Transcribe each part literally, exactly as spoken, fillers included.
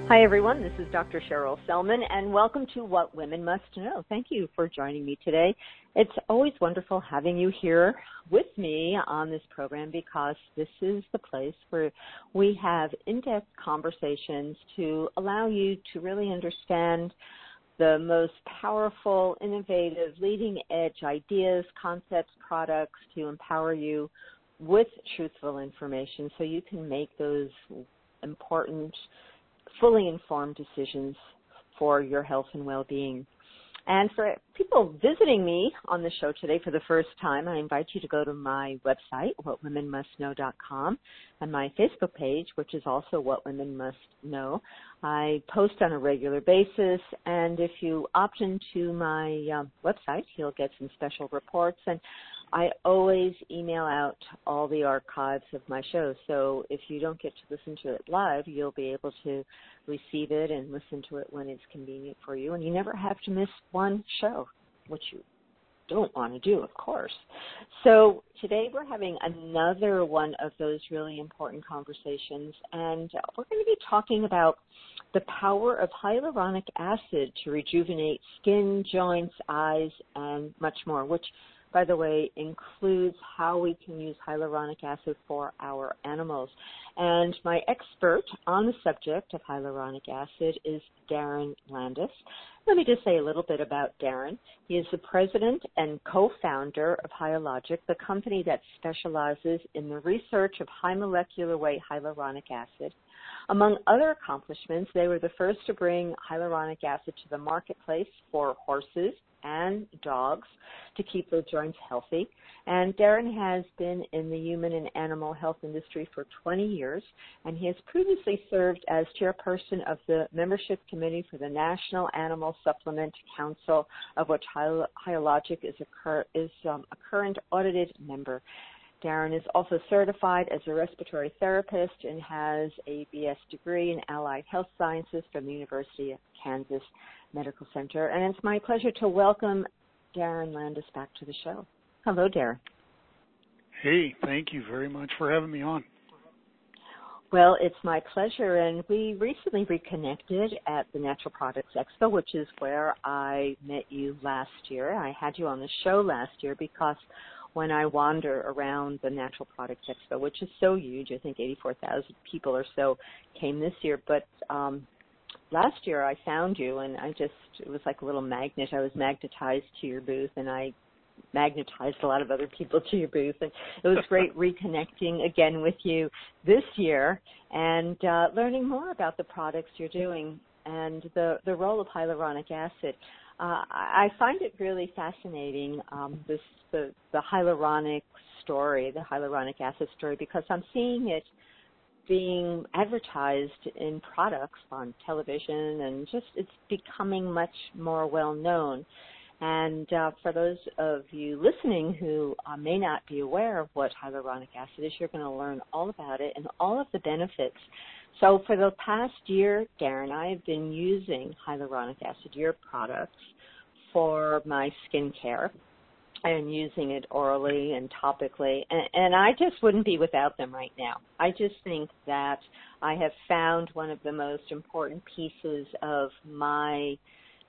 Hi, everyone. This is Doctor Cheryl Selman, and welcome to What Women Must Know. Thank you for joining me today. It's always wonderful having you here with me on this program because this is the place where we have in-depth conversations to allow you to really understand the most powerful, innovative, leading-edge ideas, concepts, products to empower you with truthful information so you can make those important, fully informed decisions for your health and well-being. And for people visiting me on the show today for the first time, I invite you to go to my website, what women must know dot com, and my Facebook page, which is also What Women Must Know. I post on a regular basis, and if you opt into my um, website, you'll get some special reports. And I always email out all the archives of my shows, so if you don't get to listen to it live, you'll be able to receive it and listen to it when it's convenient for you, and you never have to miss one show, which you don't want to do, of course. So today we're having another one of those really important conversations, and we're going to be talking about the power of hyaluronic acid to rejuvenate skin, joints, eyes, and much more, which, by the way, includes how we can use hyaluronic acid for our animals. And my expert on the subject of hyaluronic acid is Darren Landis. Let me just say a little bit about Darren. He is the president and co-founder of Hyalogic, the company that specializes in the research of high molecular weight hyaluronic acid. Among other accomplishments, they were the first to bring hyaluronic acid to the marketplace for horses and dogs to keep their joints healthy. And Darren has been in the human and animal health industry for twenty years, and he has previously served as chairperson of the membership committee for the National Animal Supplement Council, of which Hyalogic is a, cur- is, um, a current audited member. Darren is also certified as a respiratory therapist and has a B S degree in Allied Health Sciences from the University of Kansas Medical Center. And it's my pleasure to welcome Darren Landis back to the show. Hello, Darren. Hey, thank you very much for having me on. Well, it's my pleasure, and we recently reconnected at the Natural Products Expo, which is where I met you last year. I had you on the show last year because when I wander around the Natural Products Expo, which is so huge, I think eighty-four thousand people or so came this year, but um, last year I found you, and I just, it was like a little magnet. I was magnetized to your booth, and I magnetized a lot of other people to your booth, and it was great reconnecting again with you this year and uh, learning more about the products you're doing and the, the role of hyaluronic acid. Uh, I find it really fascinating, um, this the, the hyaluronic story, the hyaluronic acid story, because I'm seeing it being advertised in products on television, and just it's becoming much more well known. And uh, for those of you listening who uh, may not be aware of what hyaluronic acid is, you're going to learn all about it and all of the benefits. So for the past year, Darren, I have been using hyaluronic acid, your products, for my skincare and using it orally and topically. And, and I just wouldn't be without them right now. I just think that I have found one of the most important pieces of my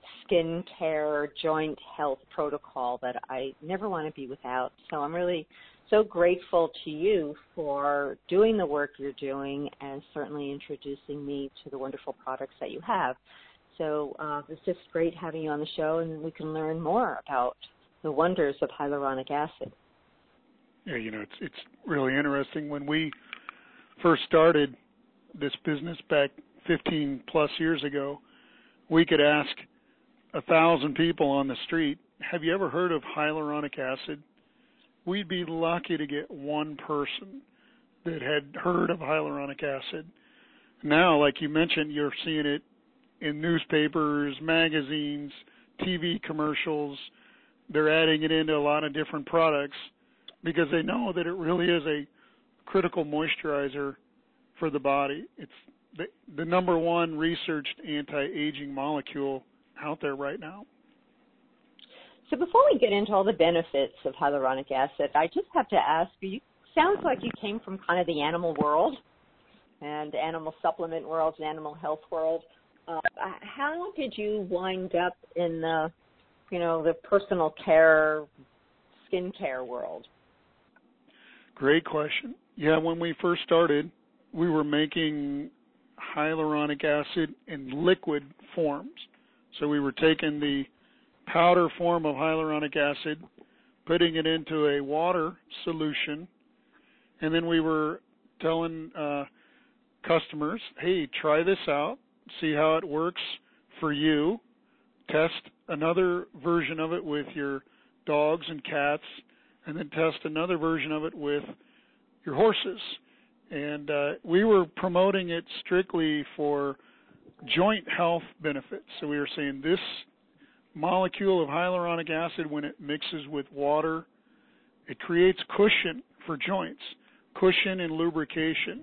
skincare joint health protocol that I never want to be without. So I'm really so grateful to you for doing the work you're doing and certainly introducing me to the wonderful products that you have. So uh, it's just great having you on the show, and we can learn more about the wonders of hyaluronic acid. Yeah, you know, it's it's really interesting. When we first started this business back fifteen plus years ago, we could ask a thousand people on the street, have you ever heard of hyaluronic acid? We'd be lucky to get one person that had heard of hyaluronic acid. Now, like you mentioned, you're seeing it in newspapers, magazines, T V commercials. They're adding it into a lot of different products because they know that it really is a critical moisturizer for the body. It's the, the number one researched anti-aging molecule out there right now. So before we get into all the benefits of hyaluronic acid, I just have to ask you, you sounds like you came from kind of the animal world. and animal supplement world and animal health world. Uh, how did you wind up in the, you know, the personal care, skincare world? Great question. Yeah, when we first started, we were making hyaluronic acid in liquid forms. So we were taking the powder form of hyaluronic acid, putting it into a water solution, and then we were telling uh, customers, hey, try this out, see how it works for you, test another version of it with your dogs and cats, and then test another version of it with your horses. And uh, we were promoting it strictly for joint health benefits. So we were saying this molecule of hyaluronic acid, when it mixes with water, it creates cushion for joints, cushion and lubrication.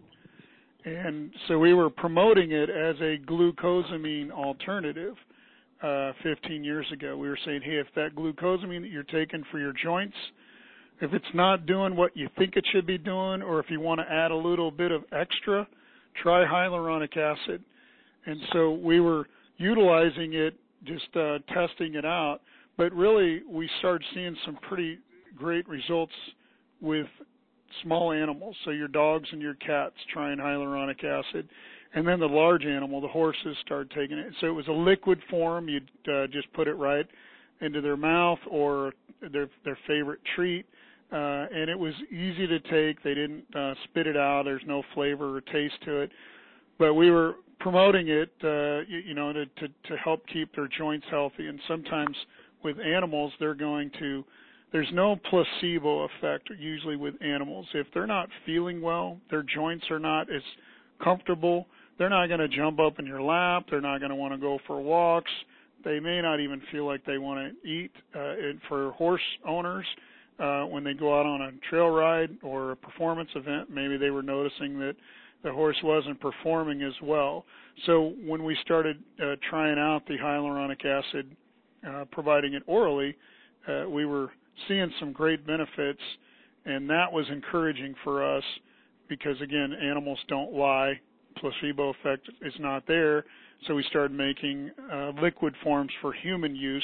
And so we were promoting it as a glucosamine alternative uh, fifteen years ago. We were saying, hey, if that glucosamine that you're taking for your joints, if it's not doing what you think it should be doing, or if you want to add a little bit of extra, try hyaluronic acid. And so we were utilizing it, just uh, testing it out. But really, we started seeing some pretty great results with small animals, so your dogs and your cats trying hyaluronic acid. And then the large animal, the horses, started taking it. So it was a liquid form. You'd uh, just put it right into their mouth or their their favorite treat. Uh, and it was easy to take. They didn't uh, spit it out. There's no flavor or taste to it. But we were promoting it, uh, you, you know, to, to, to help keep their joints healthy. And sometimes with animals, they're going to, there's no placebo effect usually with animals. If they're not feeling well, their joints are not as comfortable, they're not going to jump up in your lap. They're not going to want to go for walks. They may not even feel like they want to eat. Uh, and for horse owners, uh, when they go out on a trail ride or a performance event, maybe they were noticing that the horse wasn't performing as well. So when we started uh, trying out the hyaluronic acid, uh, providing it orally, uh, we were seeing some great benefits, and that was encouraging for us because, again, animals don't lie. Placebo effect is not there. So we started making uh, liquid forms for human use,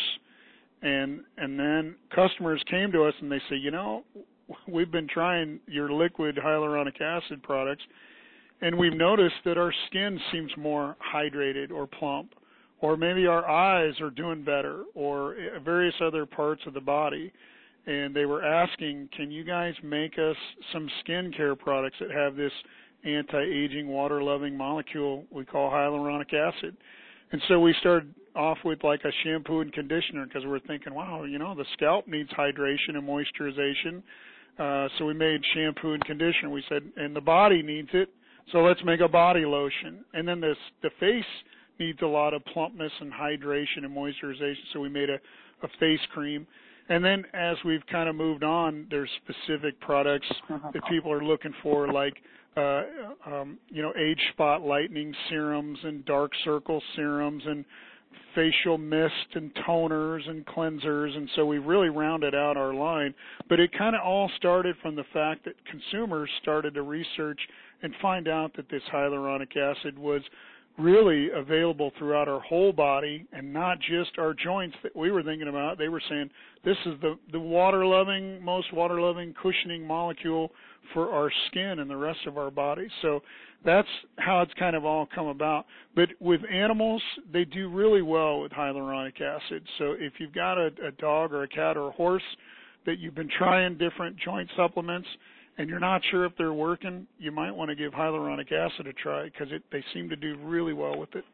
and and then customers came to us and they say, you know, we've been trying your liquid hyaluronic acid products, and we've noticed that our skin seems more hydrated or plump, or maybe our eyes are doing better, or various other parts of the body. And they were asking, can you guys make us some skincare products that have this anti-aging, water-loving molecule we call hyaluronic acid? And so we started off with like a shampoo and conditioner because we're thinking, wow, you know, the scalp needs hydration and moisturization. Uh, so we made shampoo and conditioner. We said, and the body needs it, so let's make a body lotion. And then this, the face needs a lot of plumpness and hydration and moisturization, so we made a, a face cream. And then as we've kind of moved on, there's specific products that people are looking for, like, uh, um, you know, age spot lightening serums and dark circle serums and facial mist and toners and cleansers. And so we really rounded out our line. But it kind of all started from the fact that consumers started to research and find out that this hyaluronic acid was really available throughout our whole body and not just our joints that we were thinking about. They were saying this is the, the water-loving, most water-loving cushioning molecule for our skin and the rest of our body. So that's how it's kind of all come about. But with animals, they do really well with hyaluronic acid. So if you've got a, a dog or a cat or a horse that you've been trying different joint supplements and you're not sure if they're working, you might want to give hyaluronic acid a try because they seem to do really well with it.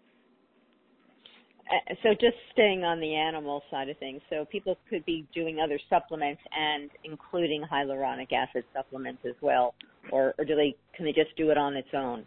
Uh, so just staying on the animal side of things, so people could be doing other supplements and including hyaluronic acid supplements as well, or, or do they can they just do it on its own?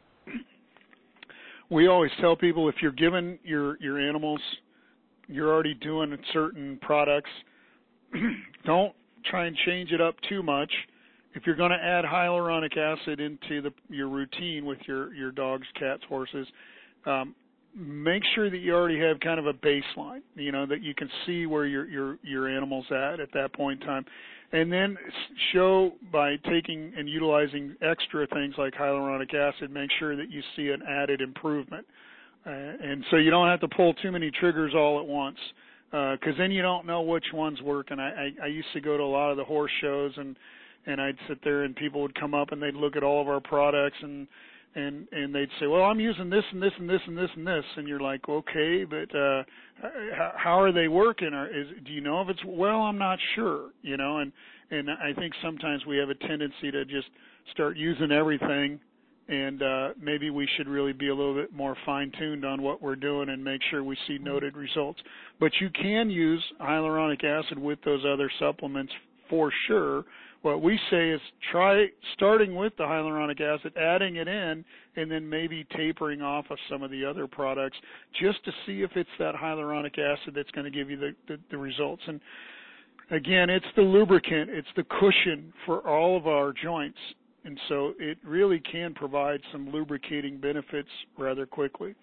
We always tell people if you're giving your, your animals, you're already doing certain products, don't try and change it up too much. If you're going to add hyaluronic acid into the, your routine with your, your dogs, cats, horses, um, make sure that you already have kind of a baseline, you know, that you can see where your your your animal's at at that point in time, and then show by taking and utilizing extra things like hyaluronic acid, make sure that you see an added improvement, uh, and so you don't have to pull too many triggers all at once, because uh, then you don't know which ones work. And I, I I used to go to a lot of the horse shows, and and I'd sit there and people would come up and they'd look at all of our products and and and they'd say, well, I'm using this and this and this and this and this, and you're like, okay, but uh, how are they working? Or is, do you know if it's, well, I'm not sure, you know, and and I think sometimes we have a tendency to just start using everything, and uh, maybe we should really be a little bit more fine-tuned on what we're doing and make sure we see noted results. But you can use hyaluronic acid with those other supplements for sure. What we say is try starting with the hyaluronic acid, adding it in, and then maybe tapering off of some of the other products just to see if it's that hyaluronic acid that's going to give you the, the, the results. And again, it's the lubricant, it's the cushion for all of our joints. And so it really can provide some lubricating benefits rather quickly.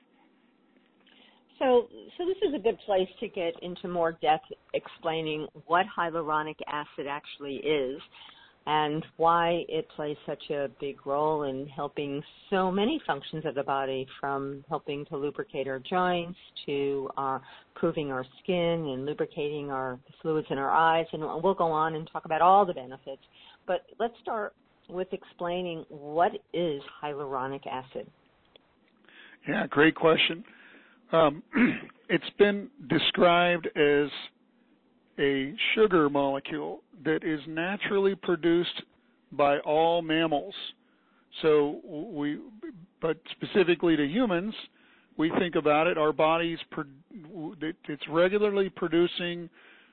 So, so this is a good place to get into more depth explaining what hyaluronic acid actually is and why it plays such a big role in helping so many functions of the body, from helping to lubricate our joints to uh, improving our skin and lubricating our fluids in our eyes. And we'll go on and talk about all the benefits. But let's start with explaining what is hyaluronic acid. Yeah, great question. Um, it's been described as a sugar molecule that is naturally produced by all mammals. So we, but specifically to humans, we think about it, our bodies, it's regularly producing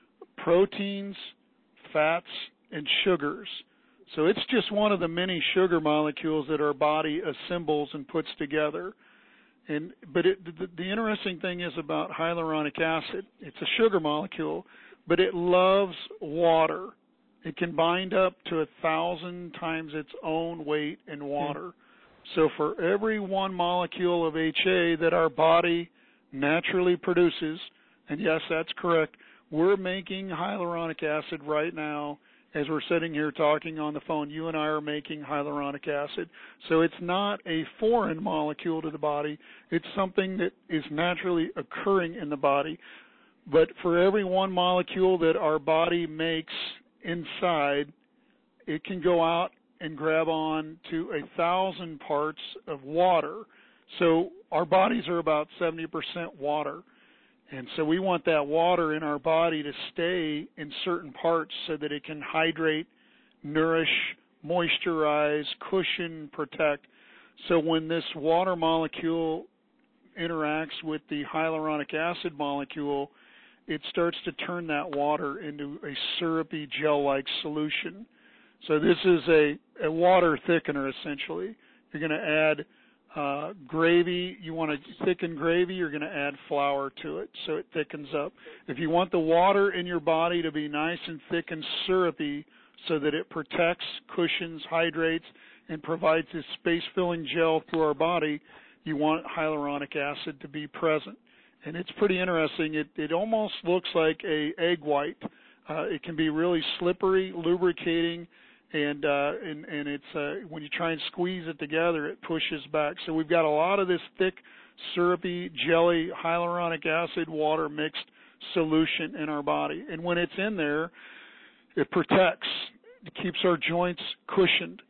proteins, fats, and sugars. So it's just one of the many sugar molecules that our body assembles and puts together. And but it, the, the interesting thing is about hyaluronic acid, it's a sugar molecule, but it loves water. It can bind up to a thousand times its own weight in water. Mm-hmm. So for every one molecule of H A that our body naturally produces, and yes, that's correct, we're making hyaluronic acid right now. As we're sitting here talking on the phone, you and I are making hyaluronic acid. So it's not a foreign molecule to the body. It's something that is naturally occurring in the body. But for every one molecule that our body makes inside, it can go out and grab on to a thousand parts of water. So our bodies are about seventy percent water. And so we want that water in our body to stay in certain parts so that it can hydrate, nourish, moisturize, cushion, protect. So when this water molecule interacts with the hyaluronic acid molecule, it starts to turn that water into a syrupy gel-like solution. So this is a, a water thickener, essentially. You're going to add Uh, gravy, you want to thicken gravy, you're going to add flour to it so it thickens up. If you want the water in your body to be nice and thick and syrupy so that it protects, cushions, hydrates, and provides this space-filling gel through our body, you want hyaluronic acid to be present. And it's pretty interesting. It, it almost looks like a egg white. Uh, it can be really slippery, lubricating, And, uh, and and it's uh, when you try and squeeze it together, it pushes back. So we've got a lot of this thick, syrupy, jelly, hyaluronic acid, water mixed solution in our body. And when it's in there, it protects. It keeps our joints cushioned.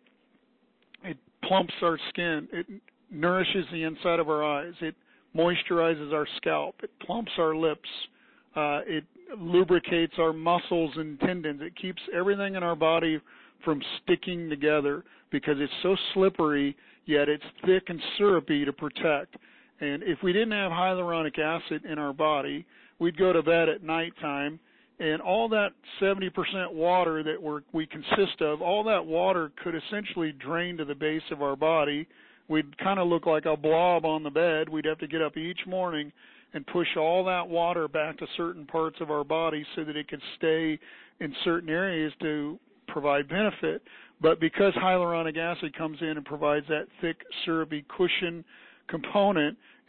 It plumps our skin. It nourishes the inside of our eyes. It moisturizes our scalp. It plumps our lips. Uh, it lubricates our muscles and tendons. It keeps everything in our body from sticking together because it's so slippery, yet it's thick and syrupy to protect. And if we didn't have hyaluronic acid in our body, we'd go to bed at nighttime, and all that seventy percent water that we're, we consist of, all that water could essentially drain to the base of our body. We'd kind of look like a blob on the bed. We'd have to get up each morning and push all that water back to certain parts of our body so that it could stay in certain areas to provide benefit. But because hyaluronic acid comes in and provides that thick, syrupy cushion component,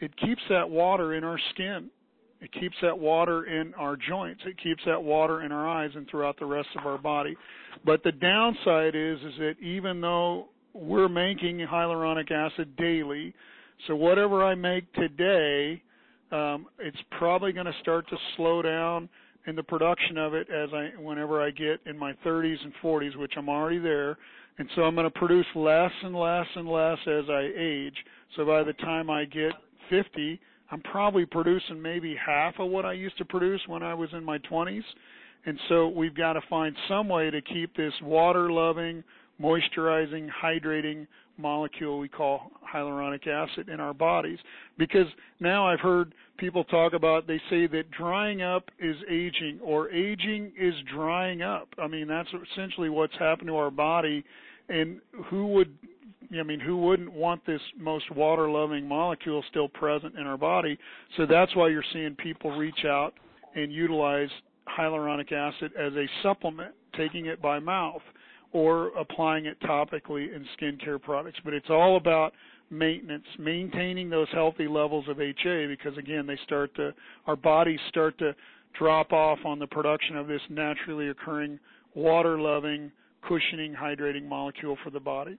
it keeps that water in our skin. It keeps that water in our joints. It keeps that water in our eyes and throughout the rest of our body. But the downside is, is that even though we're making hyaluronic acid daily, so whatever I make today, um, it's probably going to start to slow down in the production of it as I, whenever I get in my thirties and forties, which I'm already there. And so I'm going to produce less and less and less as I age. So by the time I get fifty, I'm probably producing maybe half of what I used to produce when I was in my twenties. And so we've got to find some way to keep this water-loving, moisturizing, hydrating molecule we call hyaluronic acid in our bodies. Because now I've heard people talk about, they say that drying up is aging, or aging is drying up. I mean, that's essentially what's happened to our body. And who would I mean, who wouldn't want this most water-loving molecule still present in our body? So that's why you're seeing people reach out and utilize hyaluronic acid as a supplement, taking it by mouth or applying it topically in skincare products. But it's all about maintenance, maintaining those healthy levels of H A, because, again, they start to, our bodies start to drop off on the production of this naturally occurring water-loving, cushioning, hydrating molecule for the body.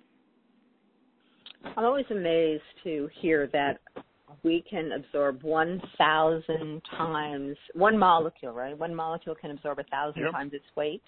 I'm always amazed to hear that we can absorb one thousand times, one molecule, right? One molecule can absorb one thousand yep. times its weight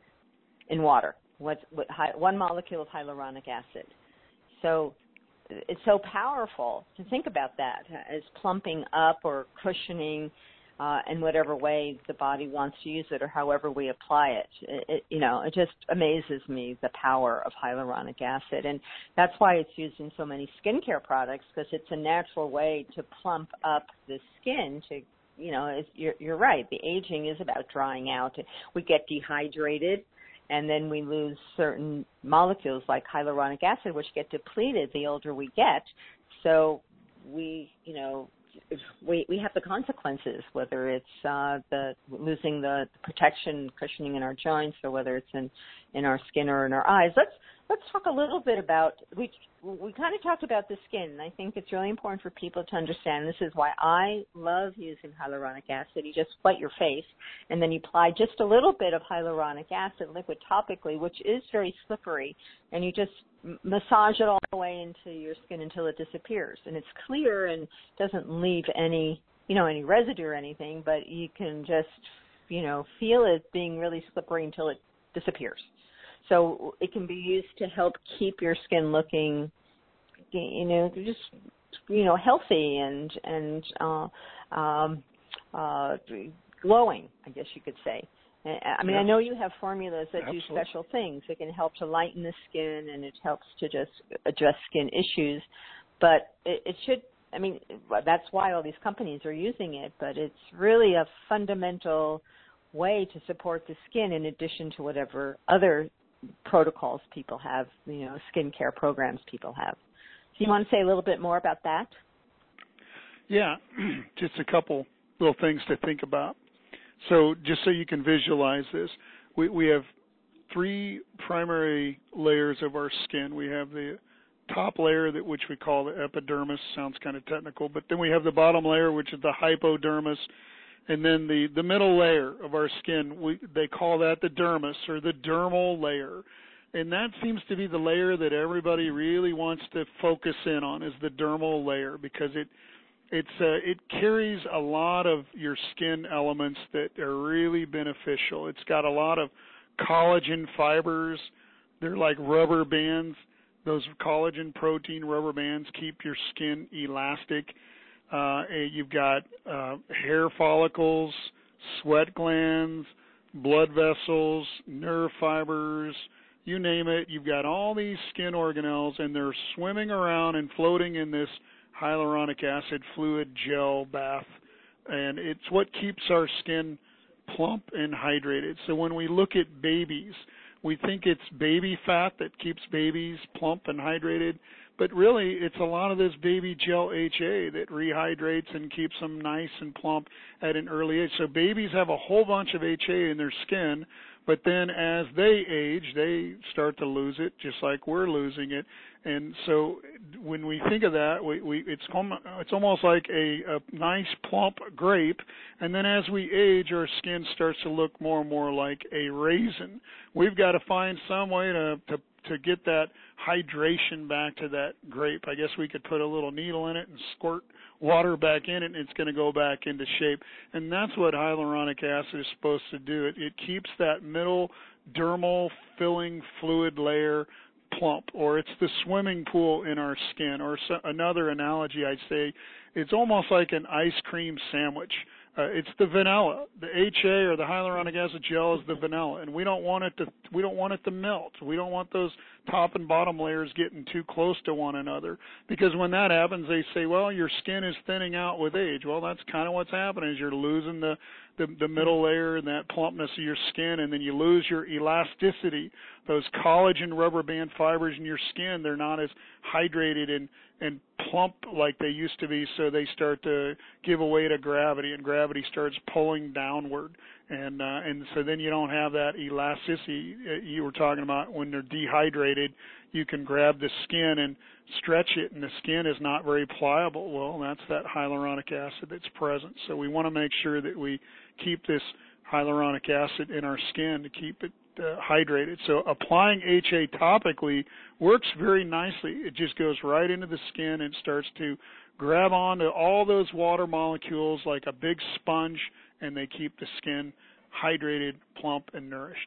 in water. What, what, one molecule of hyaluronic acid. So it's so powerful to think about that as plumping up or cushioning uh, in whatever way the body wants to use it or however we apply it. It, it. You know, it just amazes me, the power of hyaluronic acid. And that's why it's used in so many skincare products, because it's a natural way to plump up the skin to, you know, it's, you're, you're right. The aging is about drying out. We get dehydrated, and then we lose certain molecules like hyaluronic acid, which get depleted the older we get. So we, you know, we we have the consequences, whether it's uh, the losing the protection, cushioning in our joints, or whether it's in, in our skin or in our eyes. Let's let's talk a little bit about, we we kind of talked about the skin, and I think it's really important for people to understand. This is why I love using hyaluronic acid. You just wet your face, and then you apply just a little bit of hyaluronic acid liquid topically, which is very slippery, and you just massage it all the way into your skin until it disappears. And it's clear and doesn't leave any, you know, any residue or anything, but you can just, you know, feel it being really slippery until it disappears. So it can be used to help keep your skin looking, you know, just, you know, healthy and, and uh, um, uh, glowing, I guess you could say. I mean, yes. I know you have formulas that Absolutely. do special things. It can help to lighten the skin, and it helps to just address skin issues. But it, it should, I mean, that's why all these companies are using it, but it's really a fundamental way to support the skin in addition to whatever other protocols people have, you know, skincare programs people have. So you want to say a little bit more about that? Yeah, just a couple little things to think about. So just so you can visualize this, we, we have three primary layers of our skin. We have the top layer, that which we call the epidermis, sounds kind of technical, but then we have the bottom layer, which is the hypodermis, and then the, the middle layer of our skin, we, they call that the dermis, or the dermal layer. And that seems to be the layer that everybody really wants to focus in on, is the dermal layer, because it it's uh, it carries a lot of your skin elements that are really beneficial. It's got a lot of collagen fibers. They're like rubber bands. Those collagen protein rubber bands keep your skin elastic. Uh, you've got uh, hair follicles, sweat glands, blood vessels, nerve fibers, you name it. You've got all these skin organelles, and they're swimming around and floating in this hyaluronic acid fluid gel bath, and it's what keeps our skin plump and hydrated. So when we look at babies, we think it's baby fat that keeps babies plump and hydrated, but really it's a lot of this baby gel H A that rehydrates and keeps them nice and plump at an early age. So babies have a whole bunch of H A in their skin, But then as they age, they start to lose it, just like we're losing it. And so when we think of that, we, we it's it's almost like a, a nice plump grape. And then as we age, our skin starts to look more and more like a raisin. We've got to find some way to to to get that hydration back to that grape. I guess we could put a little needle in it and squirt water back in it, and it's going to go back into shape. And that's what hyaluronic acid is supposed to do. It, it keeps that middle dermal filling fluid layer plump, or it's the swimming pool in our skin. Or so, another analogy I'd say, it's almost like an ice cream sandwich. Uh, it's the vanilla. The H A or the hyaluronic acid gel is the vanilla, and we don't want it to. We don't want it to melt. We don't want those top and bottom layers getting too close to one another, because when that happens, they say, "Well, your skin is thinning out with age." Well, that's kind of what's happening. Is you're losing the, the the middle layer and that plumpness of your skin, and then you lose your elasticity. Those collagen rubber band fibers in your skin, they're not as hydrated and and plump like they used to be, so they start to give away to gravity, and gravity starts pulling downward, and uh, and so then you don't have that elasticity you were talking about. When they're dehydrated, you can grab the skin and stretch it, and the skin is not very pliable. Well, that's that hyaluronic acid that's present. So we want to make sure that we keep this hyaluronic acid in our skin to keep it Uh, hydrated. So applying H A topically works very nicely. It just goes right into the skin and starts to grab onto all those water molecules like a big sponge, and they keep the skin hydrated, plump, and nourished.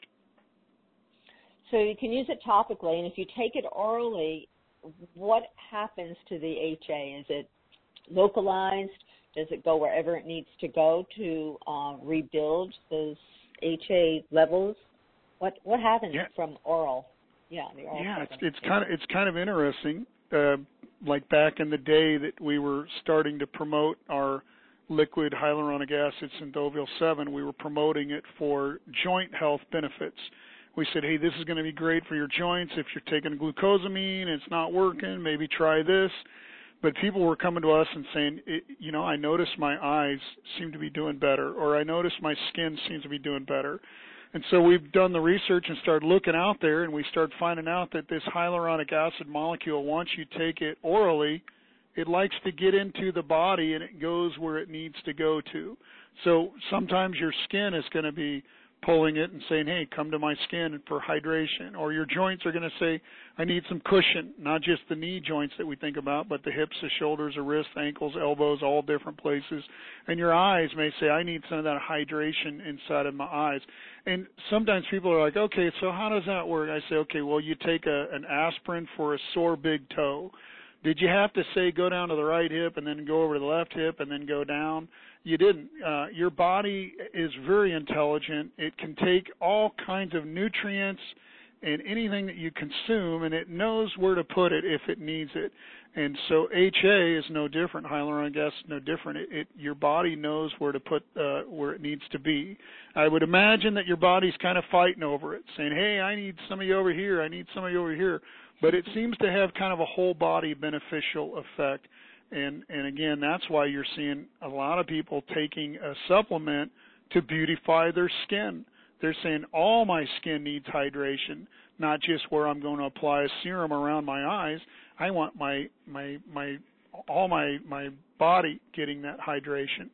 So you can use it topically, and if you take it orally, what happens to the H A? Is it localized? Does it go wherever it needs to go to uh, rebuild those H A levels? What what happens yeah. from oral? Yeah, the oral. Yeah, it's it's kind of it's kind of interesting. Uh, like back in the day that we were starting to promote our liquid hyaluronic acid Synthovial seven, we were promoting it for joint health benefits. We said, hey, this is going to be great for your joints. If you're taking glucosamine and it's not working, maybe try this. But people were coming to us and saying, you know, I notice my eyes seem to be doing better, or I notice my skin seems to be doing better. And so we've done the research and started looking out there, and we started finding out that this hyaluronic acid molecule, once you take it orally, it likes to get into the body and it goes where it needs to go to. So sometimes your skin is going to be pulling it and saying, hey, come to my skin for hydration. Or your joints are going to say, I need some cushion, not just the knee joints that we think about, but the hips, the shoulders, the wrists, ankles, elbows, all different places. And your eyes may say, I need some of that hydration inside of my eyes. And sometimes people are like, okay, so how does that work? I say, okay, well, you take a, an aspirin for a sore big toe. Did you have to say go down to the right hip and then go over to the left hip and then go down? You didn't. Uh, your body is very intelligent. It can take all kinds of nutrients and anything that you consume, and it knows where to put it if it needs it. And so H A is no different. Hyaluronic acid is no different. It, it, your body knows where to put uh, where it needs to be. I would imagine that your body's kind of fighting over it, saying, hey, I need some of you over here. I need some of you over here. But it seems to have kind of a whole body beneficial effect. And, and again, that's why you're seeing a lot of people taking a supplement to beautify their skin. They're saying all my skin needs hydration, not just where I'm going to apply a serum around my eyes. I want my my my all my my body getting that hydration.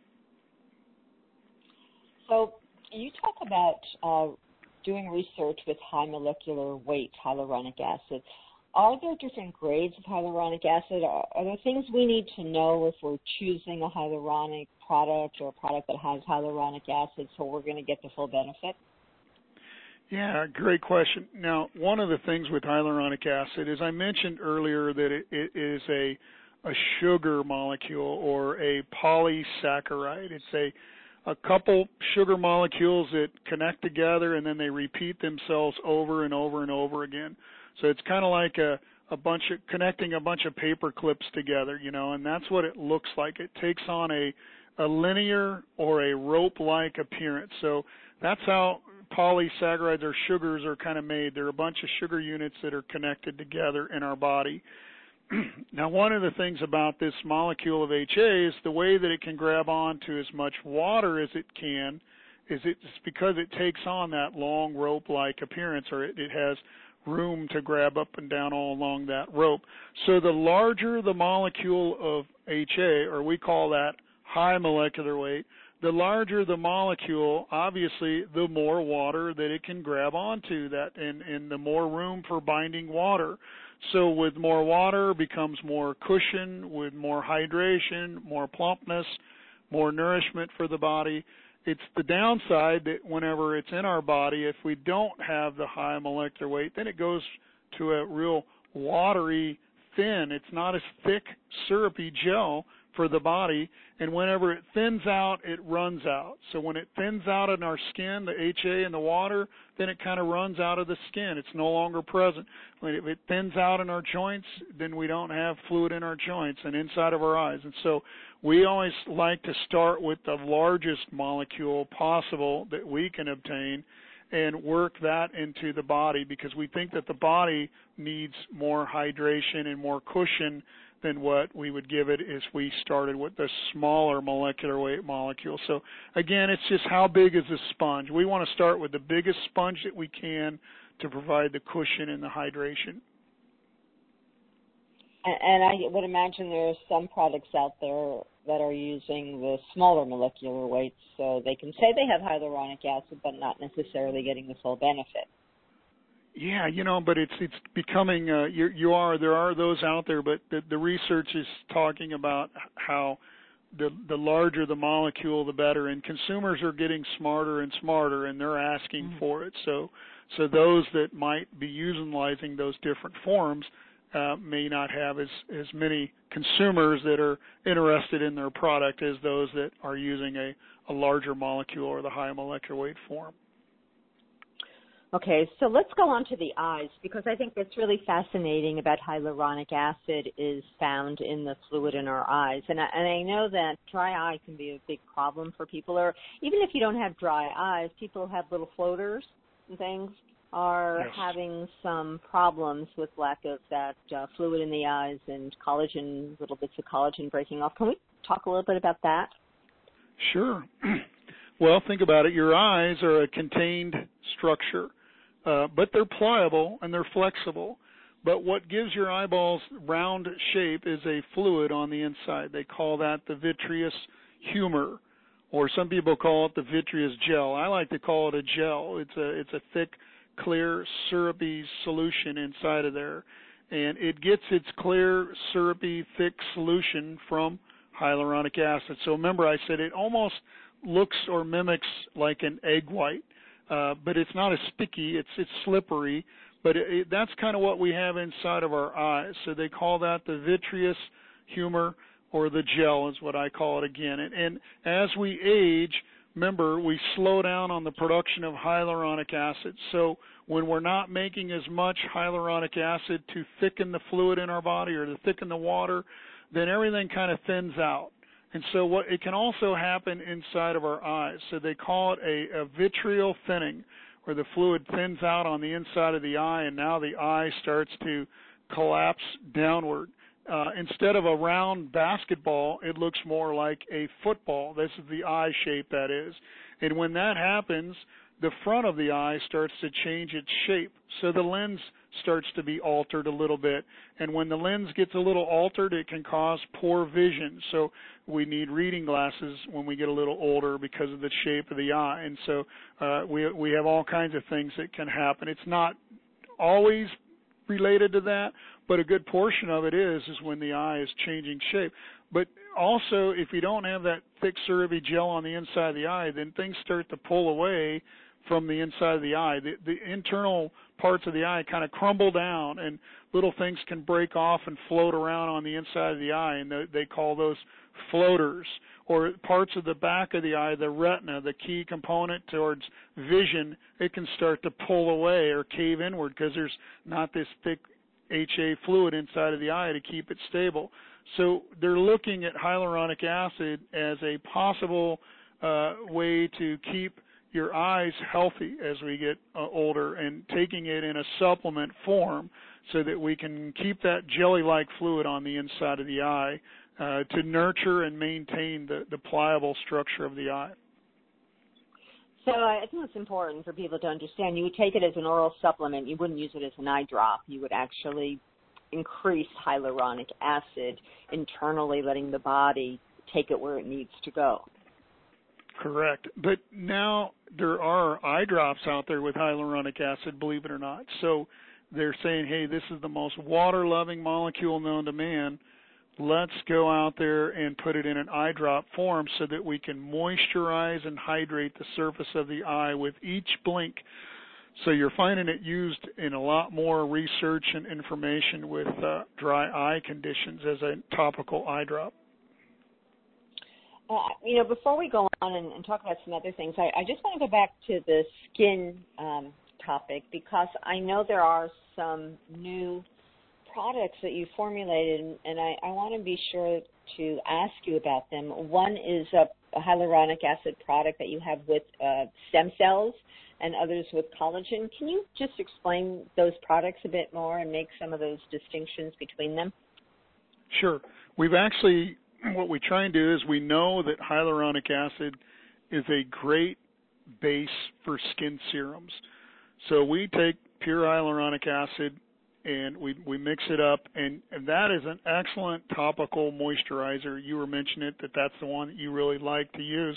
So you talk about uh, doing research with high molecular weight hyaluronic acid. Are there different grades of hyaluronic acid? Are, are there things we need to know if we're choosing a hyaluronic product or a product that has hyaluronic acid so we're going to get the full benefit? Yeah, great question. Now, one of the things with hyaluronic acid is I mentioned earlier that it, it is a, a sugar molecule or a polysaccharide. It's a, a couple sugar molecules that connect together and then they repeat themselves over and over and over again. So it's kind of like a, a bunch of connecting a bunch of paper clips together, you know, and that's what it looks like. It takes on a, a linear or a rope-like appearance. So that's how polysaccharides or sugars are kind of made. They're a bunch of sugar units that are connected together in our body. Now, one of the things about this molecule of H A is the way that it can grab on to as much water as it can is it's because it takes on that long rope-like appearance, or it, it has room to grab up and down all along that rope. So the larger the molecule of H A, or we call that high molecular weight, the larger the molecule, obviously, the more water that it can grab onto, that, and, and the more room for binding water. So with more water becomes more cushion, with more hydration, more plumpness, more nourishment for the body. It's the downside that whenever it's in our body, if we don't have the high molecular weight, then it goes to a real watery, thin, it's not as thick, syrupy gel for the body, and whenever it thins out, it runs out. So when it thins out in our skin, the H A in the water, then it kind of runs out of the skin. It's no longer present. When it, it thins out in our joints, then we don't have fluid in our joints and inside of our eyes. And so we always like to start with the largest molecule possible that we can obtain and work that into the body, because we think that the body needs more hydration and more cushion than what we would give it if we started with the smaller molecular weight molecule. So again, it's just how big is the sponge. We want to start with the biggest sponge that we can to provide the cushion and the hydration. And I would imagine there are some products out there that are using the smaller molecular weights, so they can say they have hyaluronic acid, but not necessarily getting the full benefit. Yeah, you know, but it's it's becoming uh, you you are there are those out there, but the, the research is talking about how the the larger the molecule, the better, and consumers are getting smarter and smarter, and they're asking mm-hmm. for it. So so those that might be utilizing those different forms uh, may not have as as many consumers that are interested in their product as those that are using a, a larger molecule or the high molecular weight form. Okay, so let's go on to the eyes, because I think what's really fascinating about hyaluronic acid is found in the fluid in our eyes. And I, and I know that dry eye can be a big problem for people, or even if you don't have dry eyes, people who have little floaters and things are yes. having some problems with lack of that uh, fluid in the eyes and collagen, little bits of collagen breaking off. Can we talk a little bit about that? Sure. Well, think about it. Your eyes are a contained structure. Uh, but they're pliable and they're flexible. But what gives your eyeballs round shape is a fluid on the inside. They call that the vitreous humor, or some people call it the vitreous gel. I like to call it a gel. It's a it's a thick, clear, syrupy solution inside of there, and it gets its clear, syrupy, thick solution from hyaluronic acid. So remember, I said it almost looks or mimics like an egg white. Uh, but it's not as sticky, it's it's slippery, but it, it, that's kind of what we have inside of our eyes. So they call that the vitreous humor, or the gel is what I call it again. And, and as we age, remember, we slow down on the production of hyaluronic acid. So when we're not making as much hyaluronic acid to thicken the fluid in our body or to thicken the water, then everything kind of thins out. And so what it can also happen inside of our eyes. So they call it a, a vitreal thinning, where the fluid thins out on the inside of the eye, and now the eye starts to collapse downward. Uh, instead of a round basketball, it looks more like a football. This is the eye shape, that is. And when that happens, the front of the eye starts to change its shape. So the lens starts to be altered a little bit. And when the lens gets a little altered, it can cause poor vision. So we need reading glasses when we get a little older because of the shape of the eye. And so uh, we we have all kinds of things that can happen. It's not always related to that, but a good portion of it is, is when the eye is changing shape. But also, if you don't have that thick syrupy gel on the inside of the eye, then things start to pull away from the inside of the eye. The, the internal parts of the eye kind of crumble down, and little things can break off and float around on the inside of the eye, and they, they call those floaters. Or parts of the back of the eye, the retina, the key component towards vision, it can start to pull away or cave inward because there's not this thick H A fluid inside of the eye to keep it stable. So they're looking at hyaluronic acid as a possible uh, way to keep your eyes healthy as we get uh, older, and taking it in a supplement form so that we can keep that jelly-like fluid on the inside of the eye uh, to nurture and maintain the, the pliable structure of the eye. So I think it's important for people to understand you would take it as an oral supplement. You wouldn't use it as an eye drop. You would actually increase hyaluronic acid internally, letting the body take it where it needs to go. Correct. But now there are eye drops out there with hyaluronic acid, believe it or not. So they're saying, hey, this is the most water-loving molecule known to man. Let's go out there and put it in an eye drop form so that we can moisturize and hydrate the surface of the eye with each blink. So you're finding it used in a lot more research and information with uh, dry eye conditions as a topical eye drop. Uh, you know, before we go on and, and talk about some other things, I, I just want to go back to the skin um, topic, because I know there are some new products that you formulated, and, and I, I want to be sure to ask you about them. One is a, a hyaluronic acid product that you have with uh, stem cells, and others with collagen. Can you just explain those products a bit more and make some of those distinctions between them? Sure. We've actually, what we try and do is we know that hyaluronic acid is a great base for skin serums. So we take pure hyaluronic acid and we we mix it up, and, and that is an excellent topical moisturizer. You were mentioning it, that that's the one that you really like to use.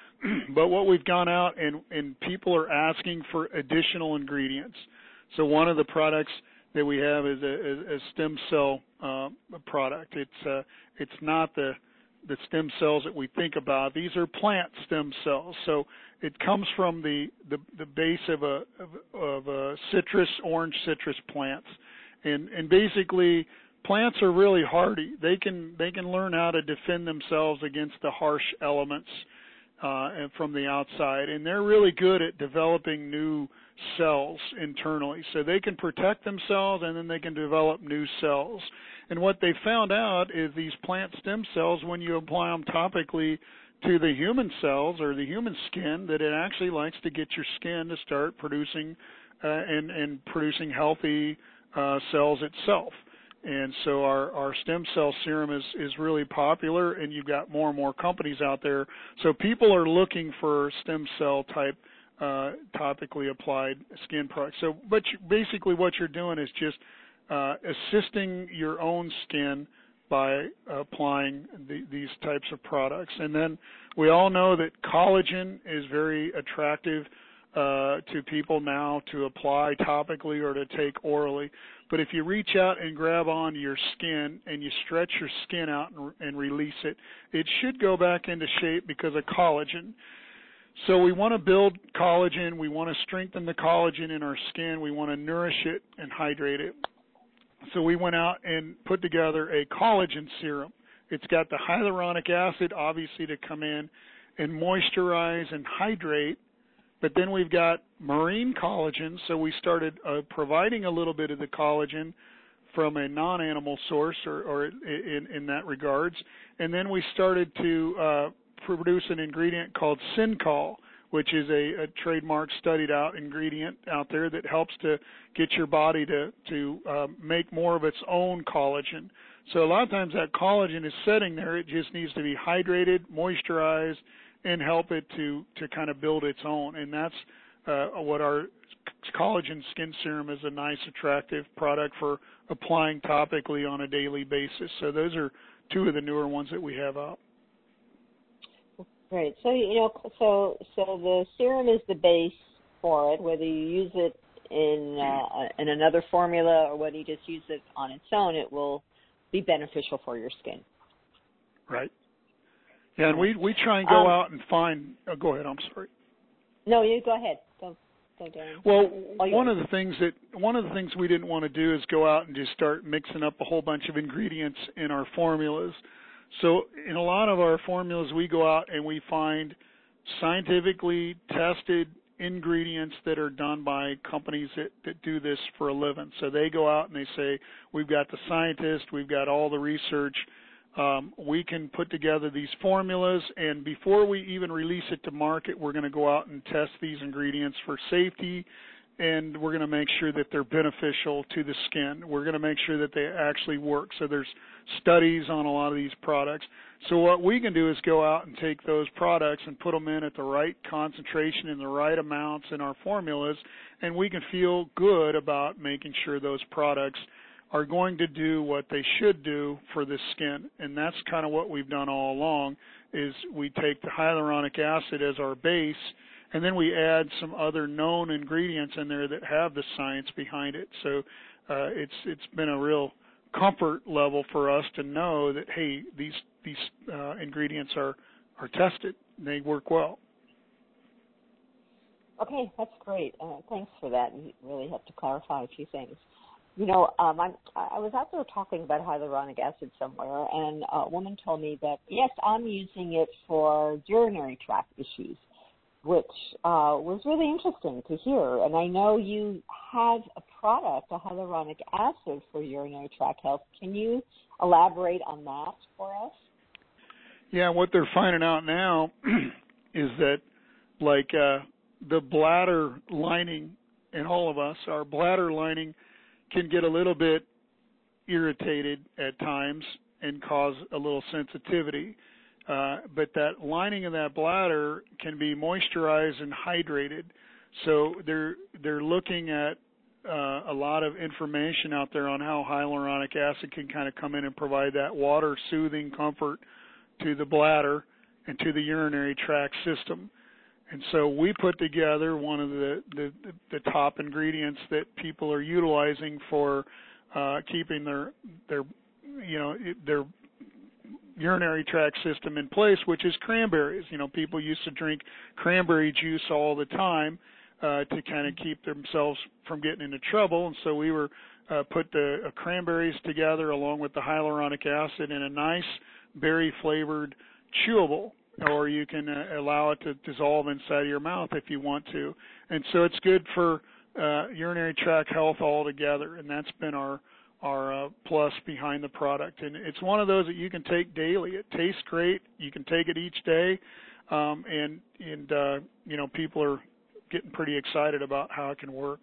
But what we've gone out and, and people are asking for additional ingredients. So one of the products that we have is a, a stem cell uh, product. It's uh, it's not the the stem cells that we think about. These are plant stem cells. So it comes from the, the, the base of a of, of a citrus, orange citrus plants, and and basically plants are really hardy. They can they can learn how to defend themselves against the harsh elements uh, and from the outside, and they're really good at developing new cells internally. So they can protect themselves, and then they can develop new cells. And what they found out is these plant stem cells, when you apply them topically to the human cells or the human skin, that it actually likes to get your skin to start producing uh, and, and producing healthy uh, cells itself. And so our, our stem cell serum is, is really popular, and you've got more and more companies out there. So people are looking for stem cell type uh, topically applied skin products. So but you, basically what you're doing is just uh, assisting your own skin by applying the, these types of products. And then we all know that collagen is very attractive uh, to people now to apply topically or to take orally. But if you reach out and grab onto your skin and you stretch your skin out and, and release it, it should go back into shape because of collagen. So we want to build collagen. We want to strengthen the collagen in our skin. We want to nourish it and hydrate it. So we went out and put together a collagen serum. It's got the hyaluronic acid, obviously, to come in and moisturize and hydrate. But then we've got marine collagen, so we started uh, providing a little bit of the collagen from a non-animal source or, or in, in that regards. And then we started to uh, produce an ingredient called Syncol, which is a, a trademark studied out ingredient out there that helps to get your body to, to uh, make more of its own collagen. So a lot of times that collagen is sitting there. It just needs to be hydrated, moisturized, and help it to, to kind of build its own. And that's uh, what our collagen skin serum is, a nice, attractive product for applying topically on a daily basis. So those are two of the newer ones that we have out. Great. So, you know, so so the serum is the base for it, whether you use it in uh, in another formula or whether you just use it on its own, it will be beneficial for your skin. Right. Yeah, and we, we try and go um, out and find oh, – go ahead, I'm sorry. No, you go ahead. Go, go down. Well, one of the things that one of the things we didn't want to do is go out and just start mixing up a whole bunch of ingredients in our formulas. So in a lot of our formulas, we go out and we find scientifically tested ingredients that are done by companies that, that do this for a living. So they go out and they say, we've got the scientists, we've got all the research. Um, we can put together these formulas, and before we even release it to market, we're going to go out and test these ingredients for safety and we're going to make sure that they're beneficial to the skin. We're going to make sure that they actually work. So there's studies on a lot of these products. So what we can do is go out and take those products and put them in at the right concentration in the right amounts in our formulas, and we can feel good about making sure those products are going to do what they should do for the skin. And that's kind of what we've done all along, is we take the hyaluronic acid as our base, and then we add some other known ingredients in there that have the science behind it. So uh, it's it's been a real comfort level for us to know that, hey, these these uh, ingredients are, are tested. They work well. Okay, that's great. Uh, thanks for that. You really have to clarify a few things. You know, um, I'm, I was out there talking about hyaluronic acid somewhere, and a woman told me that, yes, I'm using it for urinary tract issues, which uh, was really interesting to hear. And I know you have a product, a hyaluronic acid for urinary tract health. Can you elaborate on that for us? Yeah, what they're finding out now is that, like uh, the bladder lining in all of us, our bladder lining can get a little bit irritated at times and cause a little sensitivity. Uh, but that lining of that bladder can be moisturized and hydrated. So they're they're looking at uh, a lot of information out there on how hyaluronic acid can kind of come in and provide that water soothing comfort to the bladder and to the urinary tract system. And so we put together one of the, the, the top ingredients that people are utilizing for uh, keeping their their you know their urinary tract system in place, which is cranberries. You know, people used to drink cranberry juice all the time uh, to kind of keep themselves from getting into trouble. And so we were uh, put the uh, cranberries together along with the hyaluronic acid in a nice berry flavored chewable, or you can uh, allow it to dissolve inside of your mouth if you want to. And so it's good for uh, urinary tract health altogether, and that's been our our uh, plus behind the product. And it's one of those that you can take daily. It tastes great. You can take it each day, um, and, and uh, you know, people are getting pretty excited about how it can work.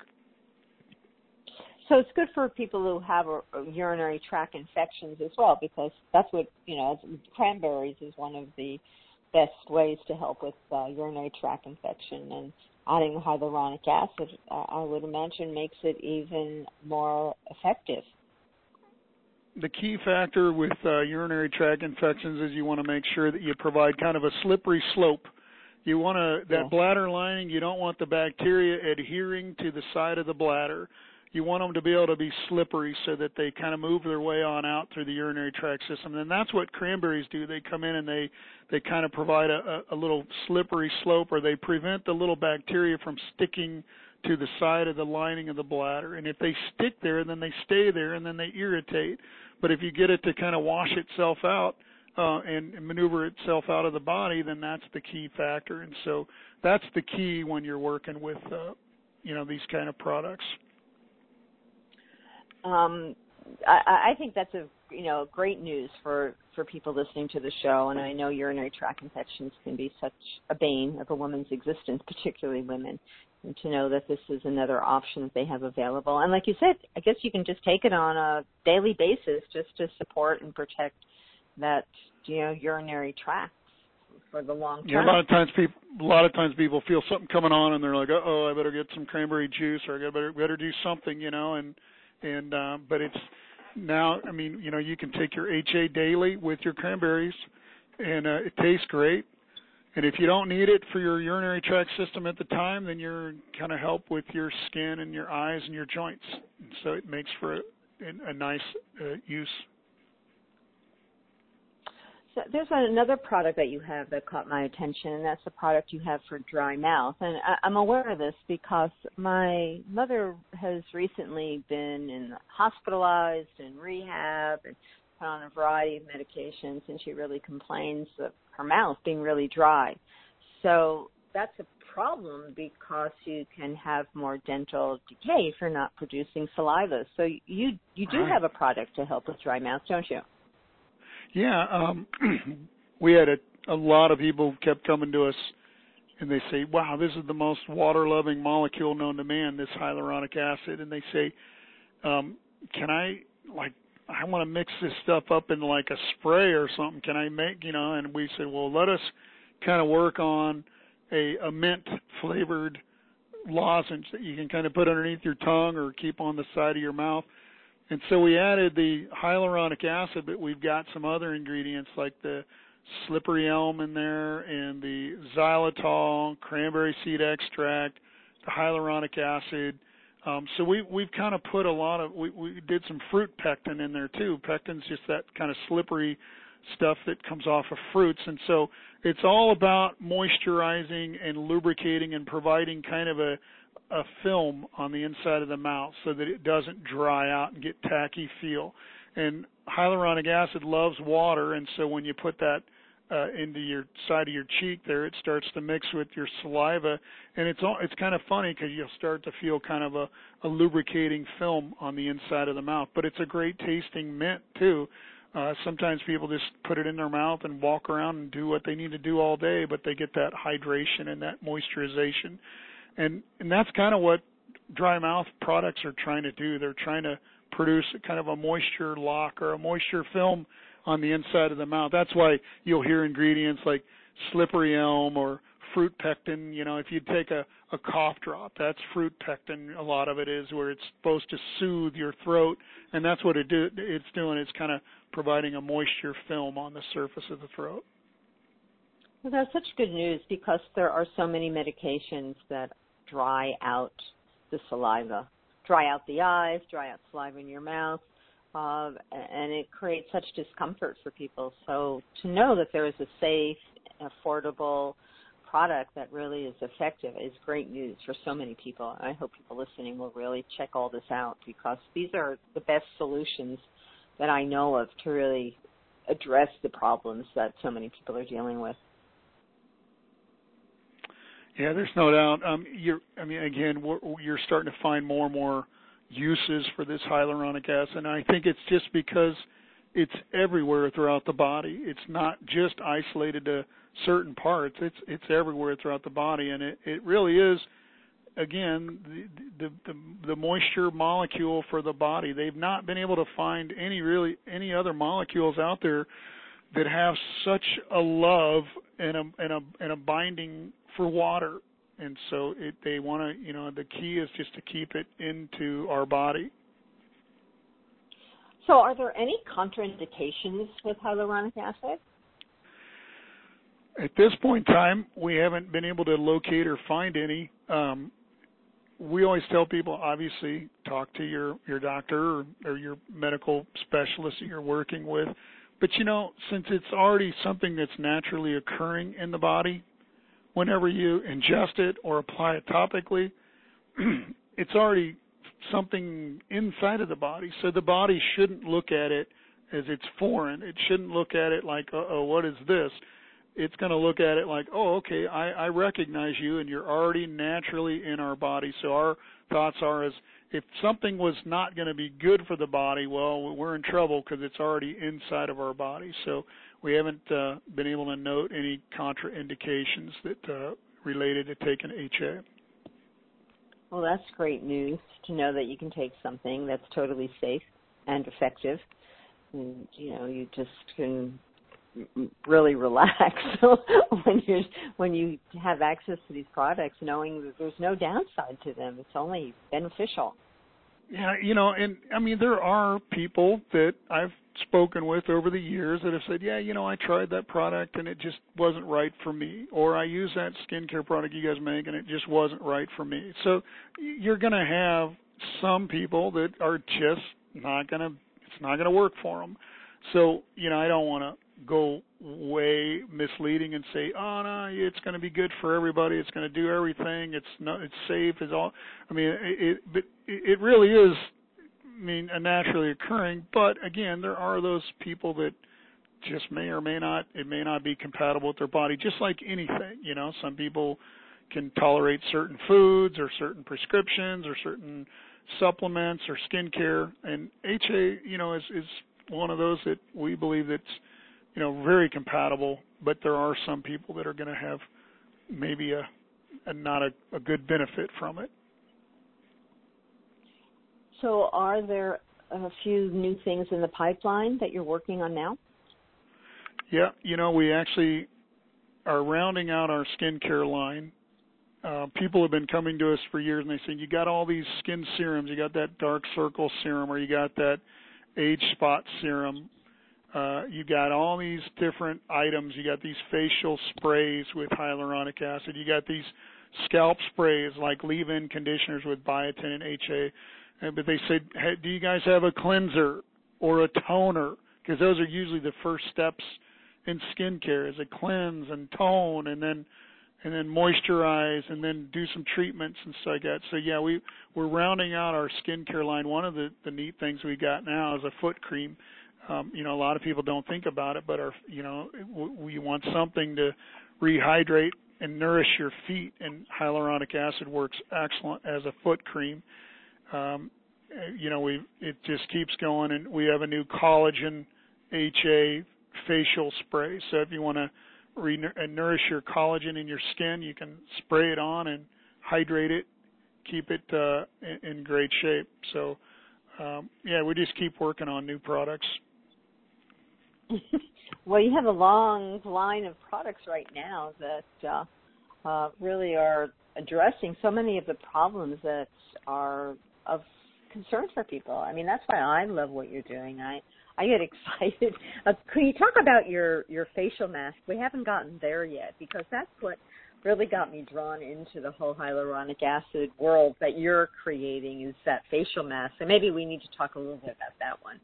So it's good for people who have a, a urinary tract infections as well, because that's what, you know, cranberries is one of the best ways to help with uh, urinary tract infection, and adding hyaluronic acid, uh, I would imagine, makes it even more effective. The key factor with uh, urinary tract infections is you want to make sure that you provide kind of a slippery slope. You want to, that yeah. bladder lining, you don't want the bacteria adhering to the side of the bladder. You want them to be able to be slippery so that they kind of move their way on out through the urinary tract system. And that's what cranberries do. They come in and they, they kind of provide a, a little slippery slope, or they prevent the little bacteria from sticking to the side of the lining of the bladder. And if they stick there, then they stay there and then they irritate. But if you get it to kind of wash itself out uh, and, and maneuver itself out of the body, then that's the key factor. And so that's the key when you're working with, uh, you know, these kind of products. Um, I, I think that's a you know great news for, for people listening to the show, and I know urinary tract infections can be such a bane of a woman's existence, particularly women, and to know that this is another option that they have available. And like you said, I guess you can just take it on a daily basis just to support and protect that you know urinary tract for the long term. Yeah, a lot of times people a lot of times people feel something coming on and they're like, uh oh, I better get some cranberry juice, or I better better do something, you know, and And uh, but it's now, I mean, you know, you can take your H A daily with your cranberries, and uh, it tastes great. And if you don't need it for your urinary tract system at the time, then you're kind of help with your skin and your eyes and your joints. And so it makes for a, a nice uh, use. So there's another product that you have that caught my attention, and that's the product you have for dry mouth. And I, I'm aware of this because my mother has recently been in hospitalized and rehab and put on a variety of medications, and she really complains of her mouth being really dry. So that's a problem because you can have more dental decay if you're not producing saliva. So you you do have a product to help with dry mouth, don't you? Yeah, um, we had a, a lot of people kept coming to us and they say, wow, this is the most water-loving molecule known to man, this hyaluronic acid. And they say, um, can I, like, I want to mix this stuff up in like a spray or something. Can I make, you know, and we said, well, let us kind of work on a, a mint-flavored lozenge that you can kind of put underneath your tongue or keep on the side of your mouth. And so we added the hyaluronic acid, but we've got some other ingredients like the slippery elm in there and the xylitol, cranberry seed extract, the hyaluronic acid. Um, so we, we've kind of put a lot of, we, we did some fruit pectin in there too. Pectin's just that kind of slippery stuff that comes off of fruits. And so it's all about moisturizing and lubricating and providing kind of a, a film on the inside of the mouth so that it doesn't dry out and get tacky feel. And hyaluronic acid loves water, and so when you put that uh, into your side of your cheek there, it starts to mix with your saliva, and it's all, it's kind of funny because you'll start to feel kind of a, a lubricating film on the inside of the mouth. But it's a great tasting mint too. Uh, sometimes people just put it in their mouth and walk around and do what they need to do all day, but they get that hydration and that moisturization. And and that's kind of what dry mouth products are trying to do. They're trying to produce kind of a moisture lock or a moisture film on the inside of the mouth. That's why you'll hear ingredients like slippery elm or fruit pectin. You know, if you take a, a cough drop, that's fruit pectin. A lot of it is where it's supposed to soothe your throat, and that's what it do, it's doing. It's kind of providing a moisture film on the surface of the throat. Well, that's such good news because there are so many medications that dry out the saliva, dry out the eyes, dry out saliva in your mouth, uh, and it creates such discomfort for people. So to know that there is a safe, affordable product that really is effective is great news for so many people. I hope people listening will really check all this out because these are the best solutions that I know of to really address the problems that so many people are dealing with. Yeah, there's no doubt. Um, you're, I mean, again, we're, you're starting to find more and more uses for this hyaluronic acid, and I think it's just because it's everywhere throughout the body. It's not just isolated to certain parts. It's it's everywhere throughout the body, and it, it really is, again, the, the the the moisture molecule for the body. They've not been able to find any really any other molecules out there that have such a love and a and a and a binding for water, and so it, they want to, you know, the key is just to keep it into our body. So are there any contraindications with hyaluronic acid? At this point in time, we haven't been able to locate or find any. Um, we always tell people, obviously, talk to your, your doctor or, or your medical specialist that you're working with. But, you know, since it's already something that's naturally occurring in the body, whenever you ingest it or apply it topically, it's already something inside of the body. So the body shouldn't look at it as it's foreign. It shouldn't look at it like, uh-oh, what is this? It's going to look at it like, oh, okay, I, I recognize you, and you're already naturally in our body. So our thoughts are as if something was not going to be good for the body, well, we're in trouble because it's already inside of our body. So we haven't uh, been able to note any contraindications that uh, related to taking H A. Well, that's great news to know that you can take something that's totally safe and effective. And, you know, you just can really relax when you when you have access to these products, knowing that there's no downside to them. It's only beneficial. Yeah, you know, and I mean, there are people that I've spoken with over the years that have said, yeah, you know, I tried that product and it just wasn't right for me, or I used that skincare product you guys make and it just wasn't right for me. So you're going to have some people that are just not going to, it's not going to work for them. So, you know, I don't want to go way misleading and say, oh no, it's going to be good for everybody. It's going to do everything. It's not, it's safe. It's all. I mean, it, but it really is. I mean, a naturally occurring. But again, there are those people that just may or may not. It may not be compatible with their body. Just like anything, you know, some people can tolerate certain foods or certain prescriptions or certain supplements or skincare. And H A, you know, is is one of those that we believe that's, you know, very compatible, but there are some people that are going to have maybe a, a not a, a good benefit from it. So are there a few new things in the pipeline that you're working on now? Yeah, you know, we actually are rounding out our skincare line. Uh, people have been coming to us for years, and they say, you got all these skin serums. You got that dark circle serum, or you got that age spot serum. Uh, you got all these different items. You got these facial sprays with hyaluronic acid. You got these scalp sprays like leave-in conditioners with biotin and H A. But they said, hey, do you guys have a cleanser or a toner? Because those are usually the first steps in skincare, is a cleanse and tone, and then and then moisturize, and then do some treatments and stuff like that. So yeah, we we're rounding out our skincare line. One of the, the neat things we got now is a foot cream. Um, you know, a lot of people don't think about it, but our you know we want something to rehydrate and nourish your feet, and hyaluronic acid works excellent as a foot cream. Um, you know, we it just keeps going, and we have a new collagen H A facial spray. So if you want to re- nourish your collagen in your skin, you can spray it on and hydrate it, keep it uh, in, in great shape. So, um, yeah, we just keep working on new products. Well, you have a long line of products right now that uh, uh, really are addressing so many of the problems that are of concern for people. I mean, that's why I love what you're doing. I, I get excited. Uh, can you talk about your, your facial mask? We haven't gotten there yet, because that's what really got me drawn into the whole hyaluronic acid world that you're creating, is that facial mask. So maybe we need to talk a little bit about that one.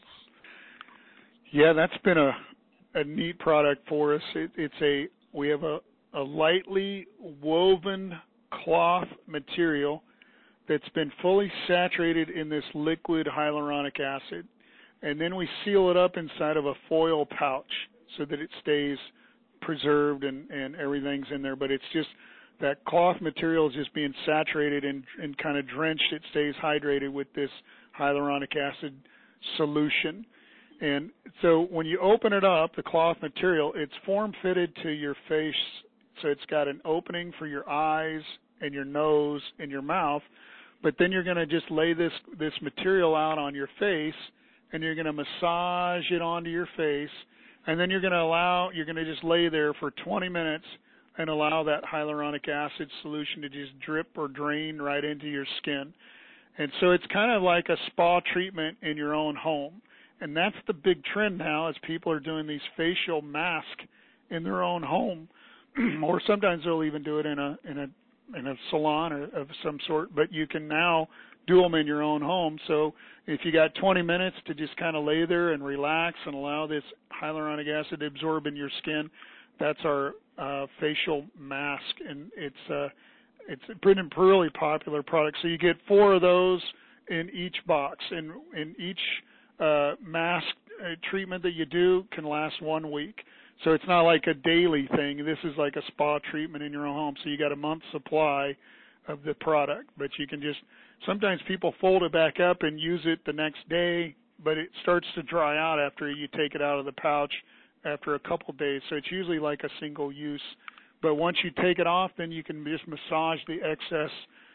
Yeah, that's been a, a neat product for us. It, it's a we have a, a lightly woven cloth material that's been fully saturated in this liquid hyaluronic acid, and then we seal it up inside of a foil pouch so that it stays preserved and, and everything's in there. But it's just that cloth material is just being saturated and, and kind of drenched. It stays hydrated with this hyaluronic acid solution. And so when you open it up, the cloth material, it's form-fitted to your face. So it's got an opening for your eyes and your nose and your mouth. But then you're going to just lay this, this material out on your face, and you're going to massage it onto your face. And then you're going to allow, you're going to just lay there for twenty minutes and allow that hyaluronic acid solution to just drip or drain right into your skin. And so it's kind of like a spa treatment in your own home. And that's the big trend now, is people are doing these facial masks in their own home, or sometimes they'll even do it in a in a in a salon or of some sort. But you can now do them in your own home. So if you got twenty minutes to just kind of lay there and relax and allow this hyaluronic acid to absorb in your skin, that's our uh, facial mask, and it's uh, it's a pretty really popular product. So you get four of those in each box, and in each Uh, mask uh, treatment that you do can last one week. So it's not like a daily thing. This is like a spa treatment in your own home. So you got a month's supply of the product, but you can just, sometimes people fold it back up and use it the next day, but it starts to dry out after you take it out of the pouch after a couple days. So it's usually like a single use. But once you take it off, then you can just massage the excess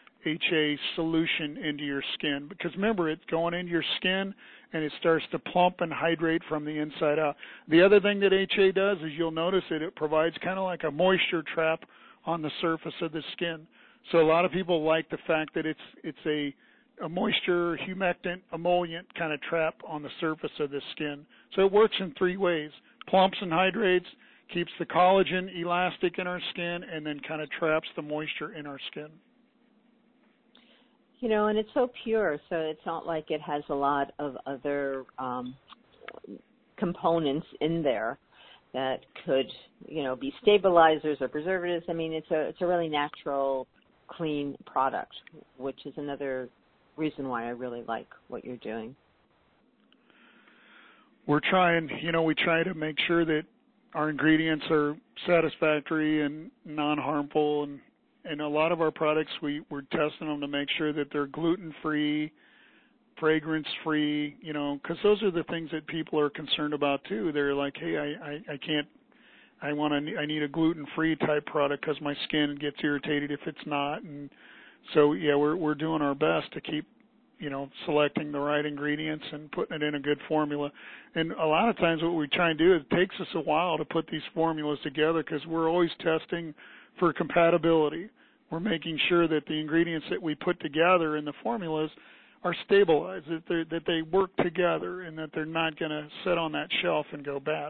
H A solution into your skin, because remember, it's going into your skin and it starts to plump and hydrate from the inside out. The other thing that H A does is, you'll notice that it provides kind of like a moisture trap on the surface of the skin. So a lot of people like the fact that it's it's a, a moisture, humectant, emollient kind of trap on the surface of the skin. So it works in three ways: plumps and hydrates, keeps the collagen elastic in our skin, and then kind of traps the moisture in our skin. You know, and it's so pure, so it's not like it has a lot of other um, components in there that could, you know, be stabilizers or preservatives. I mean, it's a it's a really natural, clean product, which is another reason why I really like what you're doing. We're trying, you know, we try to make sure that our ingredients are satisfactory and non-harmful, and And a lot of our products, we, we're testing them to make sure that they're gluten-free, fragrance-free, you know, because those are the things that people are concerned about too. They're like, hey, I, I, I can't I want to, I need a gluten-free type product because my skin gets irritated if it's not. And so, yeah, we're we're doing our best to keep, you know, selecting the right ingredients and putting it in a good formula. And a lot of times what we try and do is it takes us a while to put these formulas together because we're always testing for compatibility. We're making sure that the ingredients that we put together in the formulas are stabilized, that they that they work together, and that they're not going to sit on that shelf and go bad.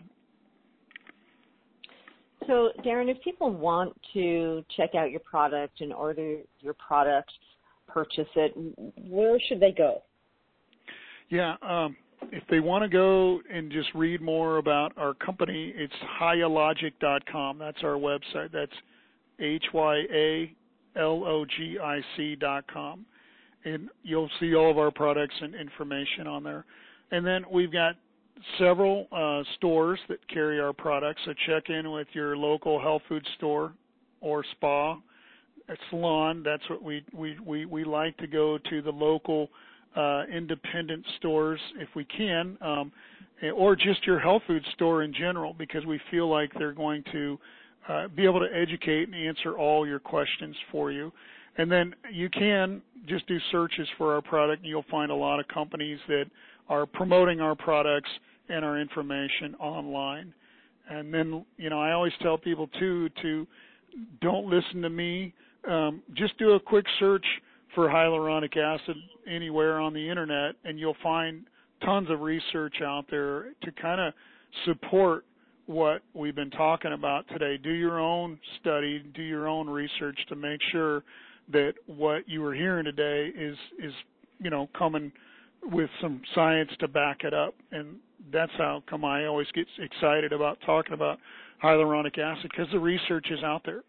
So, Darren, if people want to check out your product and order your product, purchase it, where should they go? Yeah, um, if they want to go and just read more about our company, it's hyalogic dot com. That's our website. That's H Y A L O G I C dot com. And you'll see all of our products and information on there. And then we've got several uh, stores that carry our products, so check in with your local health food store or spa, a salon. That's what we, we, we, we like to go to the local uh, independent stores if we can, um, or just your health food store in general, because we feel like they're going to uh, be able to educate and answer all your questions for you. And then you can just do searches for our product, and you'll find a lot of companies that are promoting our products and our information online. And then, you know, I always tell people, too, to don't listen to me. Um, just do a quick search for hyaluronic acid anywhere on the Internet, and you'll find tons of research out there to kind of support what we've been talking about today. Do your own study, do your own research to make sure that what you were hearing today is, is you know, coming with some science to back it up. And that's how come I always get excited about talking about hyaluronic acid, because the research is out there.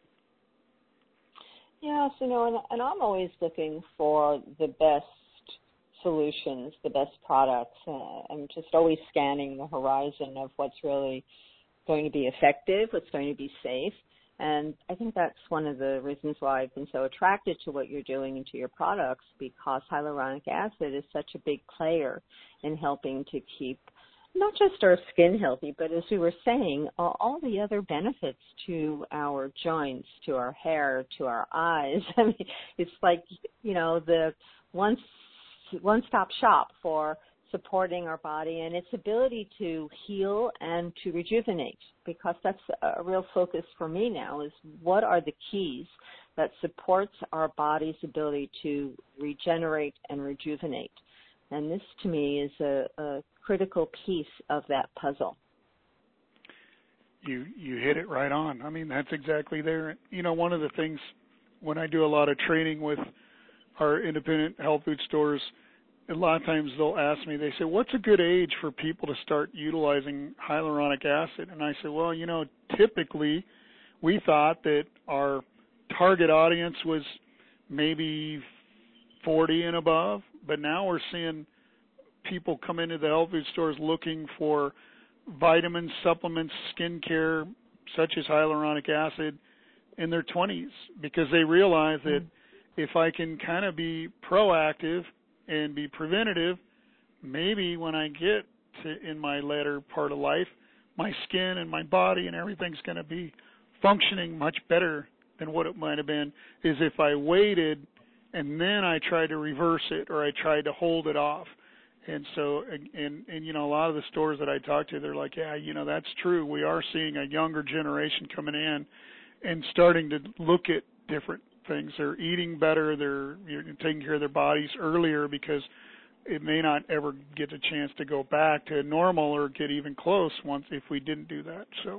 Yes, you know, and, and I'm always looking for the best solutions, the best products. Uh, I'm just always scanning the horizon of what's really going to be effective, what's going to be safe. And I think that's one of the reasons why I've been so attracted to what you're doing and to your products, because hyaluronic acid is such a big player in helping to keep not just our skin healthy, but as we were saying, all the other benefits to our joints, to our hair, to our eyes. I mean, it's like, you know, the one, one-stop shop for supporting our body and its ability to heal and to rejuvenate, because that's a real focus for me now, is what are the keys that supports our body's ability to regenerate and rejuvenate. And this, to me, is a, a critical piece of that puzzle. You you hit it right on. I mean, that's exactly there. You know, one of the things when I do a lot of training with our independent health food stores, a lot of times they'll ask me, they say, what's a good age for people to start utilizing hyaluronic acid? And I say, well, you know, typically we thought that our target audience was maybe forty and above, but now we're seeing people come into the health food stores looking for vitamins, supplements, skincare, such as hyaluronic acid, in their twenties, because they realize that if I can kind of be proactive and be preventative, maybe when I get to in my latter part of life, my skin and my body and everything's going to be functioning much better than what it might have been is if I waited and then I tried to reverse it or I tried to hold it off. And so, and, and, you know, a lot of the stores that I talk to, they're like, yeah, you know, that's true. We are seeing a younger generation coming in and starting to look at different things. They're eating better. They're taking care of their bodies earlier, because it may not ever get a chance to go back to normal or get even close once if we didn't do that. So.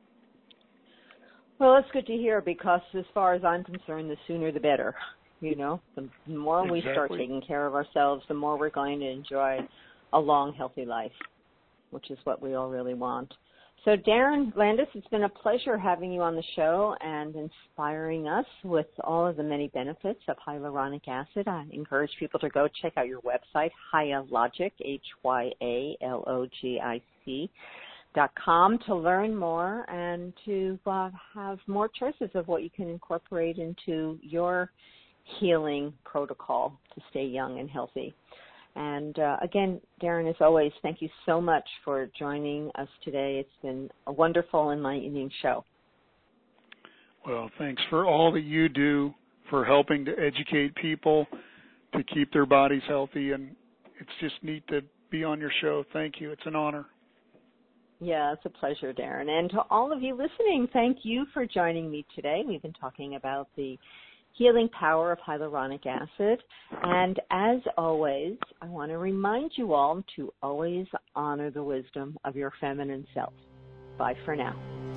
Well, that's good to hear, because as far as I'm concerned, the sooner the better. You know, the more exactly. we start taking care of ourselves, the more we're going to enjoy a long, healthy life, which is what we all really want. So, Darren Landis, it's been a pleasure having you on the show and inspiring us with all of the many benefits of hyaluronic acid. I encourage people to go check out your website, Hyalogic, H Y A L O G I C, dot com, to learn more and to uh, have more choices of what you can incorporate into your healing protocol to stay young and healthy. And uh, again, Darren, as always, thank you so much for joining us today. It's been a wonderful enlightening show. Well, thanks for all that you do for helping to educate people to keep their bodies healthy, and it's just neat to be on your show. Thank you. It's an honor. Yeah, it's a pleasure, Darren. And to all of you listening, thank you for joining me today. We've been talking about the healing power of hyaluronic acid. And as always, I want to remind you all to always honor the wisdom of your feminine self. Bye for now.